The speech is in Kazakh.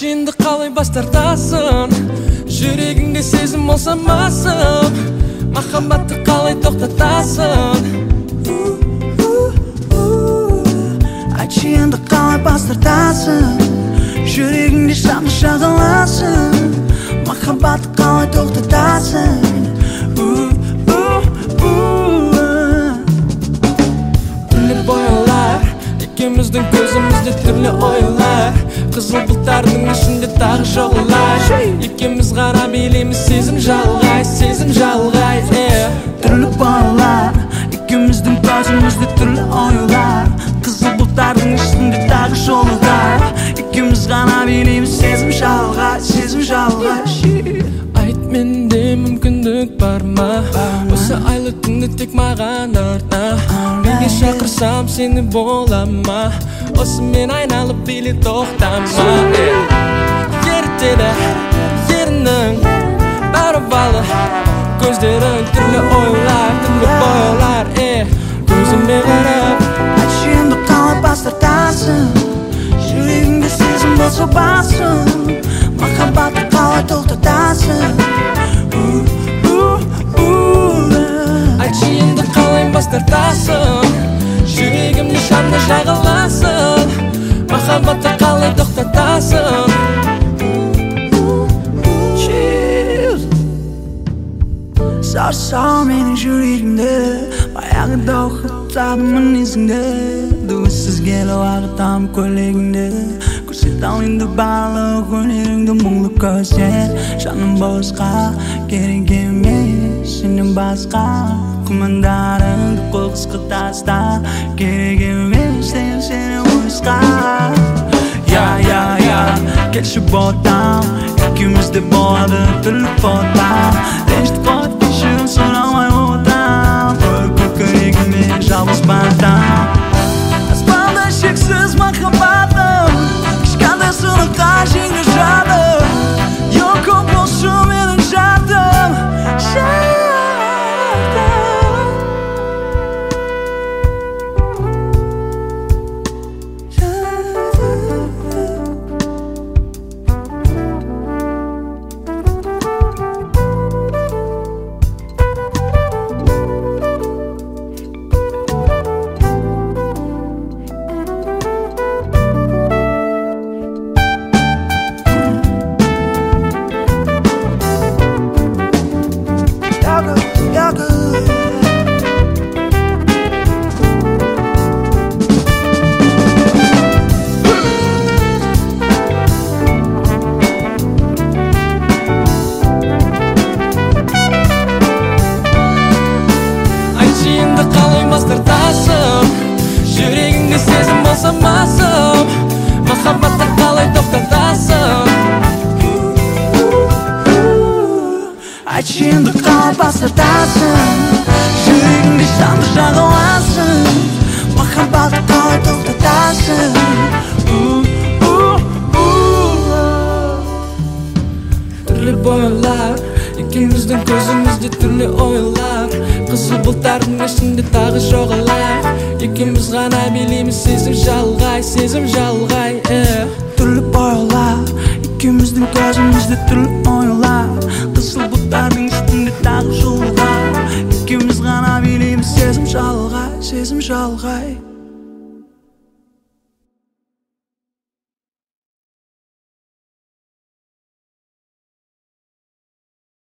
Айтшы қалай бас тартасың, жүрегіңде сезім болса масым, махаббатты қалай тоқтатасың? Айтшы қалай бас тартасың, жүрегіңде шамды жағыласың, махаббатты қалай тоқтатасың? Түрлі бояулар, екеуміздің көзімізде түрлі ойлар, қызыл бұлттардың ішінде тағы жоғалар. Екеуміз ғана билейміз сезім жалғай, сезім жалғай. Түрлі бояулар, екеуміздің көзімізде түрлі ойлар, қызыл бұлттардың ішінде тағы жоғалар. Екеуміз ғана билейміз сезім жалғай, сезім жалғай. Айт, менде мүмкіндік бар ма? Осы айлы түнді тек маған арна. Менге шақырсам сені бола ма? Осымен айналып биле тоқтама. Ерітеді ерінің бәрі балы, көздерің түрлі ойлар, түрлі бояулар. Көзіме қарап айтшы қалай бас тартасың, жүрегіңде сезім болса басым, махаббатты қалай тоқтатасың? Айтшы қалай бас тартасың, жүрегімде шамды жағыласың, махаббатты қалай тоқтатасың? Сар менің жүрегімді, баяғыда оқытадым мінезіңді, дауыссыз келіп ағытам көйлегіңді, көрсет ал енді барлық өнеріңді, мұңлы көздер жаным босқа керек емес, сенен басқа күмәндарыңды қоқысқа таста, керек емес сені ойысқа. Келші ботам, екеумізде болады түрлі фотам, ренжітіп қойып кешірім сұрамай отам, көкірегіме жалғыз батам. Аспанда шексіз махаббатым, кішкентай сыныққа жеңіл жадым, жоқ болшы менің жадым. Қалай бас тартасың, жүрегіңде сезім болса масым, махаббатты қалай тоқтатасың? Айтшы қалай бас тартасың, жүрегіңде шамды жағыласың, махаббатты қалай тоқтатасың? Түрлі бояулар, екеуміздің көзімізде түрлі ойлар, қызыл бұлттардың ішінде тағы жоғалар. Екеуміз ғана билейміз сезім жалғай, сезім жалғай. Түрлі бояулар, екеуміздің көзімізде түрлі ойлар, қызыл бұлттардың ішінде тағы жоғалар. Екеуміз ғана билейміз сезім жалғай, сезім жалғай.